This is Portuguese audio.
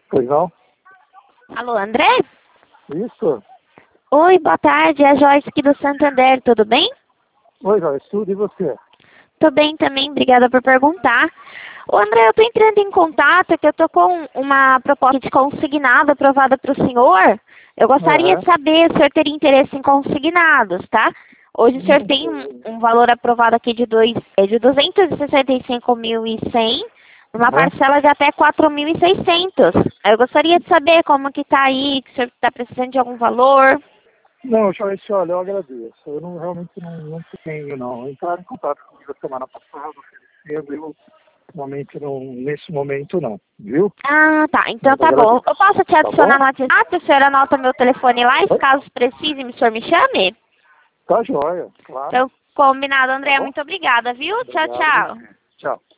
Pois não? Alô, André? Isso? Oi, boa tarde, é a Joyce aqui do Santander, tudo bem? Oi, Joyce, tudo e você? Tô bem também, obrigada por perguntar. Ô André, eu tô entrando em contato que eu tô com uma proposta de consignado aprovada para o senhor. Eu gostaria É. de saber se o senhor teria interesse em consignados, tá? Hoje o senhor tem um valor aprovado aqui de 265.100, uma parcela de até 4.600. Eu gostaria de saber como que tá aí, se o senhor está precisando de algum valor. Não, Joyce, olha, eu agradeço. Eu realmente não tenho, não. Entraram em contato comigo a semana passada, oferecendo, eu realmente não, nesse momento não, viu? Ah, tá. Então Mas tá bom. agradeço. Eu posso te Tá bom? adicionar no WhatsApp? O senhor anota meu telefone lá e, Oi? caso precise, o senhor me chame? Tá joia, claro. Então, combinado, Tá André. bom? Muito obrigada, viu? Tchau, Obrigado, tchau. você. Tchau.